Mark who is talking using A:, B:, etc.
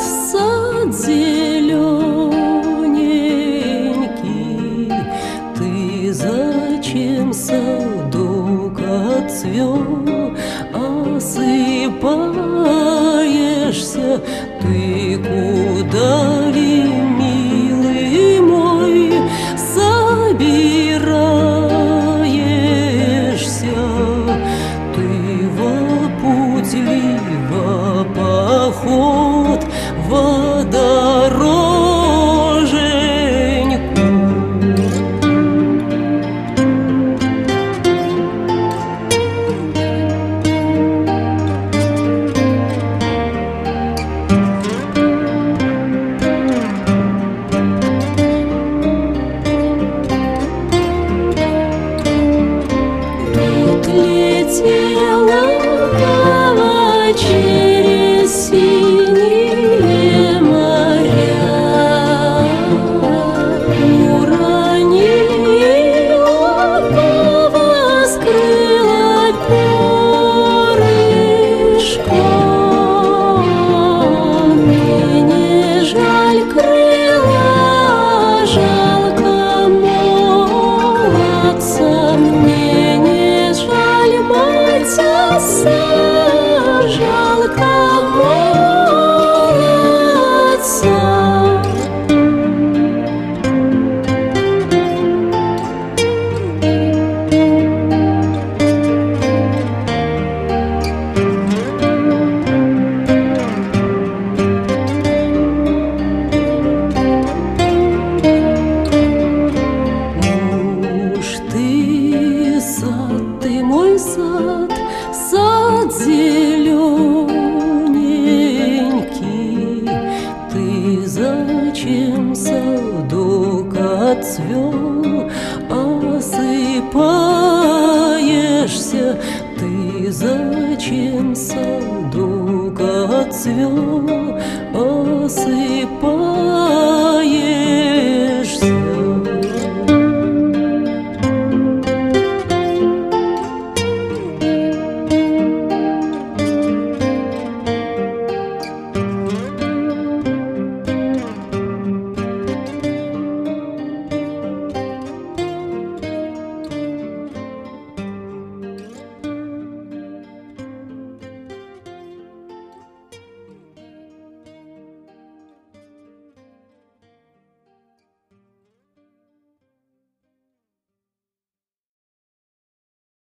A: сад зелененький, ты зачем садок отцвел? Осыпаешься ты куда ли, милый мой, собираешься ты во путь ли, во поход, во дороженьку? Летела через синие моря, уронила, повоскрыла перышко. Мне не жаль крыла, жалко молодца. Мне не жаль мать отца, жалко молодца. Уж ты сад, ты мой сад, сад зелененький, ты зачем садок отцвел? Осыпаешься ты зачем садок отцвел? Осыпаешься